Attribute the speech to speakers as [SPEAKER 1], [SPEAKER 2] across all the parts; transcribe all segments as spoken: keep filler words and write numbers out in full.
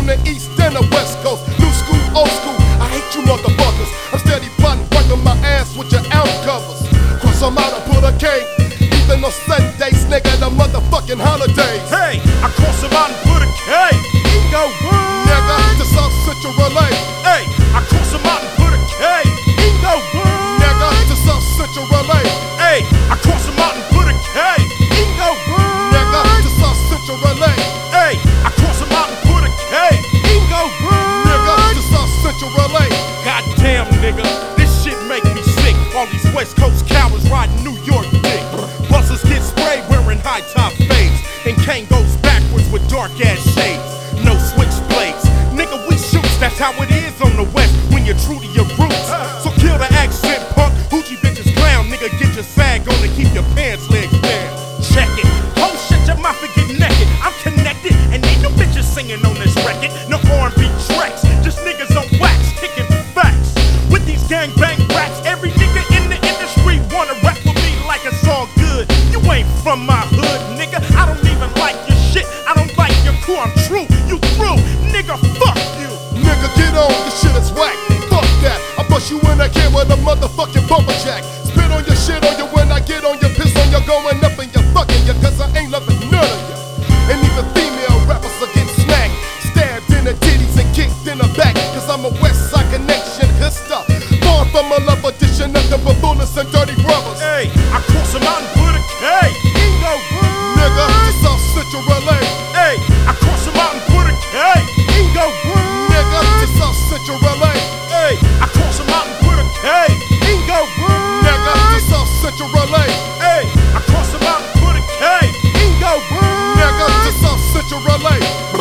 [SPEAKER 1] from the east and the west coast. New school, old school, I hate you motherfuckers. I'm steady plotting, wiping my ass with your out covers. Cross them out and put a K. Even on Sundays, nigga, the motherfucking holidays.
[SPEAKER 2] Hey, I cross them out and put a K. Ingo what?
[SPEAKER 1] Nigga, to South Central Relay.
[SPEAKER 2] Hey, I cross them out and put a K. Ingo what?
[SPEAKER 1] Nigga, to South Central Relay.
[SPEAKER 2] Hey, I cross them out and put a K. Ingo what?
[SPEAKER 1] Nigga, to South Central Relay.
[SPEAKER 2] Hey, I cross them out and put a K. Ingo what?
[SPEAKER 1] Nigga, to South Central Relay.
[SPEAKER 2] Goddamn, nigga, this shit make me sick. All these West Coast cowards riding New York dick. Buses get sprayed wearing high top fades, and Kane goes backwards with dark ass shades. No switchblades, nigga, we shoots. That's how it is on the West when you're true to your roots. So kill the accent, punk. Hoochie bitches clown, nigga. Get your sag on and keep your pants legs down. Check it, oh shit, your mouth and get naked. I'm connected, and ain't no bitches singing on this record. No R and B tracks, just niggas on wax kicking facts. With these gangbang raps, every nigga in the industry wanna rap with me like it's all good. You ain't from my hood, nigga. I don't even like your shit. I don't like your crew. I'm true. You through, nigga. Fuck you.
[SPEAKER 1] Nigga, get on, this shit is whack. Fuck that. I bust you in again with a motherfucking bumper jack. Spit on your shit on you when I get on your piss on you, going up and you're fucking you, cause I ain't loving none of you. And even female rappers are getting smacked, stabbed in the titties and kicked in the back, cause I'm a West Side Connection hipster. Born from a love edition, nothing but bullets and dirty brothers.
[SPEAKER 2] Hey, I cross them out and put a K. Ingo what?
[SPEAKER 1] Nigga, to South Central Relay.
[SPEAKER 2] Hey, I cross them out and put a K. Ingo what?
[SPEAKER 1] Nigga, to South Central Relay.
[SPEAKER 2] Hey, I cross them out and put a K. Ingo what?
[SPEAKER 1] Nigga, to South Central Relay.
[SPEAKER 2] Hey, I cross them out and put a K. Ingo what?
[SPEAKER 1] Nigga, to South Central Relay.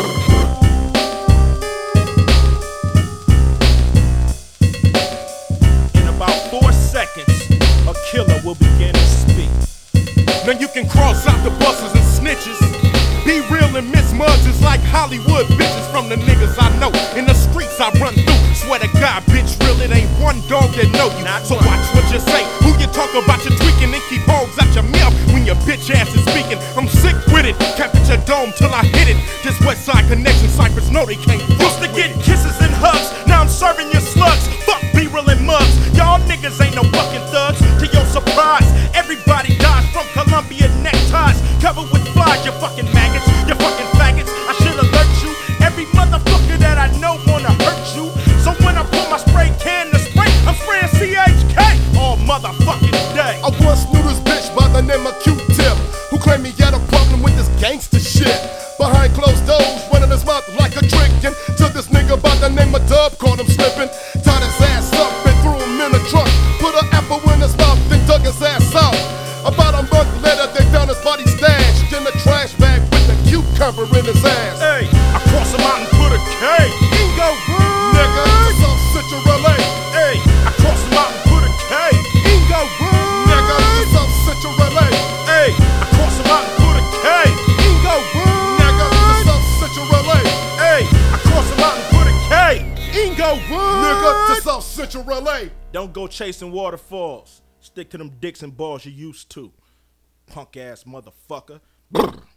[SPEAKER 2] In about four seconds, a killer will begin to speak. Now you can cross out the buses and snitches. Be real and miss mugs is like Hollywood bitches from the niggas I know. In the streets I run through. Swear to God, bitch, real, it ain't one dog that know you. So watch what you say. Who you talk about, you tweaking and keep hogs out your mouth when your bitch ass is speaking. I'm sick with it. Kept at your dome till I hit it. This West Side Connection Cyphers know they can't. Used to get kisses and hugs. Now I'm serving your slugs. Fuck B-real and mugs. Y'all niggas ain't no fucking thugs. To your surprise, everybody dies from Columbia neckties. Covered with flies, you fucking maggots. You fucking faggots. I should alert you. Every motherfucker that I know wanna hurt you. So when I pull my spray can to spray, I'm spraying C H K all motherfucking day.
[SPEAKER 1] I once knew this bitch by the name of Q-Tip, who claimed he had a problem with this gangster shit. Behind closed doors, running his mouth like a drinking. Till this nigga by the name of Dub caught him slipping. Tied his ass up and threw him in a trunk. Put an apple in his mouth and dug his ass out. About a month later, they found his body stashed in a trash bag with a cucumber in his ass.
[SPEAKER 2] Hey, I cross him out and put a K. Ingo what?
[SPEAKER 1] Nigga, to South Central Relay.
[SPEAKER 2] Hey, I cross him out and put a K. Ingo what?
[SPEAKER 1] Nigga, to South Central Relay.
[SPEAKER 2] Hey, I cross him out and put a K. Ingo what?
[SPEAKER 1] Nigga, to South Central Relay.
[SPEAKER 2] Hey, I cross him out and put a K. Ingo what?
[SPEAKER 1] Nigga, to South Central Relay.
[SPEAKER 2] Don't go chasing waterfalls. Stick to them dicks and balls you used to. Punk ass motherfucker. Brr.